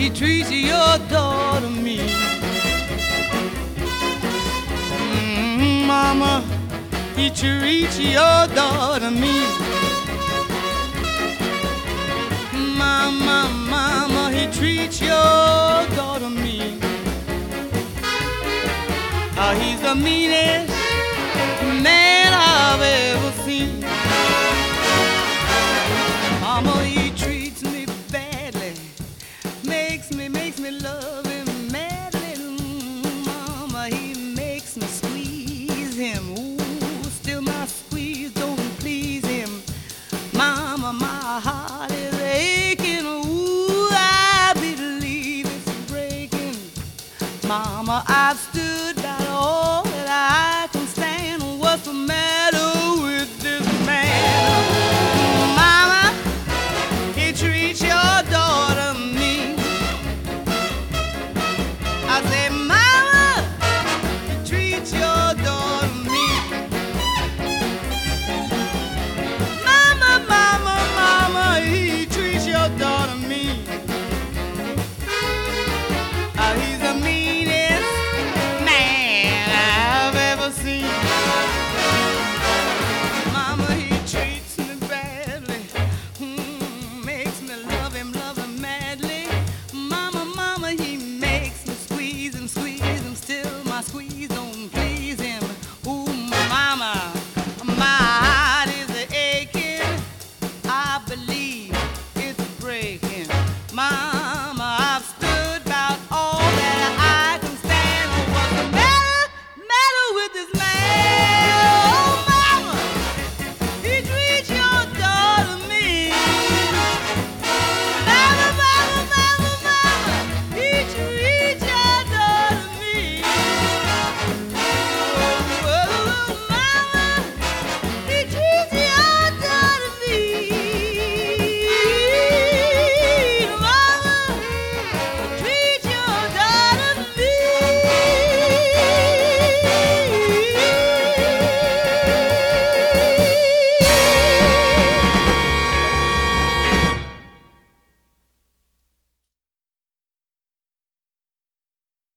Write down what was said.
he treats your daughter mean. Mama, he treats your daughter mean. Mama, he treats your daughter mean. He's the meanest man I've ever seen. Mama, he treats me badly, makes me love him madly. Mama, he makes me squeeze him. Ooh, still my squeeze don't please him. Mama, my heart is aching. Ooh, I believe it's breaking. Mama, I've stood by all that I can stand. What's the matter with this man? Mama, he treats your daughter mean. I say, Mama, he treats your daughter mean. Mama, he treats your daughter mean. He's the meanest man I've ever seen. Mama, he treats me badly, makes me love him madly. Mama, he makes me squeeze him, still my squeeze don't please.